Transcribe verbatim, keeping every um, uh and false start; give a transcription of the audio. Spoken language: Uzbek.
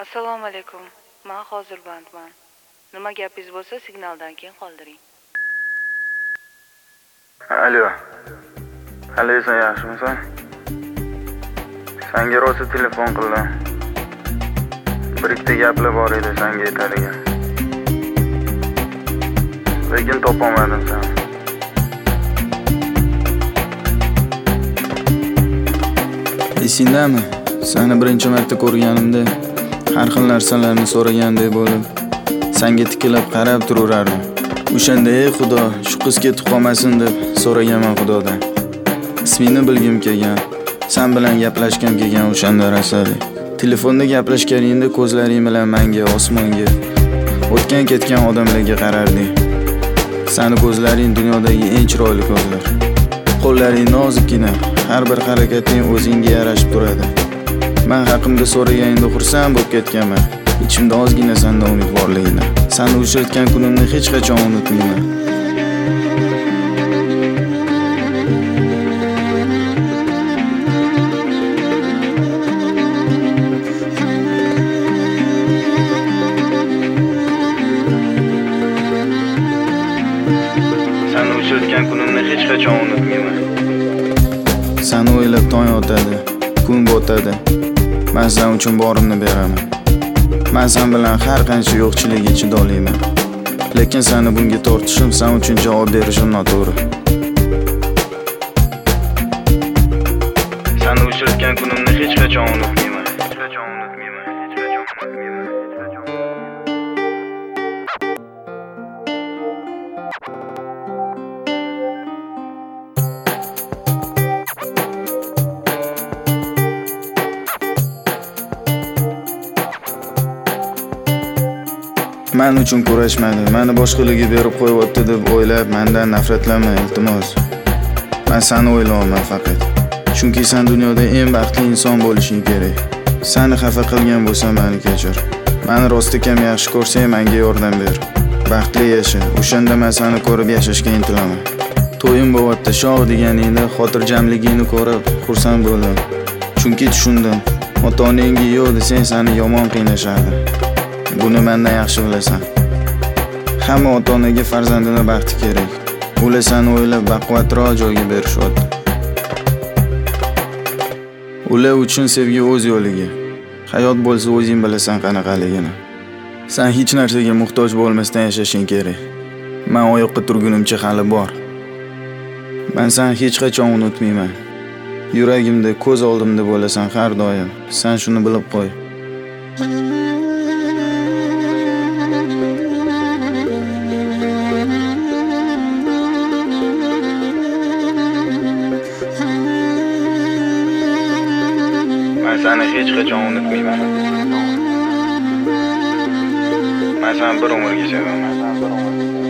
Assalomu alaykum. Men hozir bandman. Nima gapingiz bo'lsa, signaldan keyin qoldiring. Alo. Alaysan, yaxshimisan? Senga rosa telefon qildim. Bir ikkita gaplar bor edi senga aytadigan. Lekin topolmadim seni. Esingdami? Seni birinchi marta ko'rganimda har xil narsalarni so'ragandek bo'lib, senga tikilib qarab turardim. O'shanda ey Xudo, shu qiz ketib qolmasin deb so'raganman Xudodan. Ismingni bilgim kelgan, sen bilan gaplashgim kelgan o'shanda rasali. Telefonda gaplashganingda ko'zlaring bilan menga, osmonga, o'tgan ketgan odamlarga qararding. Seni ko'zlaring dunyodagi eng chiroyli ko'zlar. Qo'llaring nozikkina, har bir harakating o'zingga yarashib turadi. Men haqimda so'raganingda xursand bo'lib ketganman. Ichimda ozgina sendan umid borligini. Seni uchratgan kunimni hech qachon unutmayman. Seni uchratgan kunimni hech qachon unutmayman. Seni o'ylab tong otadi, kun botadi. Men sen uchun borimni beraman. Men sen bilan har qancha yo'qchilik ichida olayman. Lekin seni bunga tortishim, sen uchun javob berishim noto'g'ri. Seni uchratgan kunimni hech qachon unutmayman. Hech qachon unutmayman. Hech qachon unutmayman. Hech qachon. Men uchun kurashmadi, meni boshqalarga berib qo'yibdi deb o'ylab, mendan nafratlanma, iltimos. Men seni o'ylayman faqat. Chunki sen dunyoda eng baxtli inson bo'lishing kerak. Seni xafa qilgan bo'lsam, meni kechir. Meni rostakam yaxshi ko'rsang, menga yordam ber. Baxtli yasha. O'shanda men seni ko'rib yashashga intilaman. To'yim bo'lyapti, shoh deganingda xotirjamligingni ko'rib xursand bo'ldim. Chunki tushundim. Ota-onangga yo'q desang, seni yomon qiynashadi. Buni mendan yaxshi bilasan. Hamma ota-onaga farzandini baxti kerak. Ular seni o'ylab baquvvatroq joyga berishyapti. Ular uchun sevgi o'z yo'liga. Hayot bo'lsa o'zing bilasan qanaqaligini. Sen hech narsaga muhtoj bo'lmasdan yashashing kerak. Men oyoqqa turgunimcha hali bor. Men seni hech qachon unutmayman. Yuragimda, ko'z oldimda bo'lasan har doim. Sen shuni bilib qo'y. Men seni hech qachon unutmayman. Men seni bir umrga sevaman.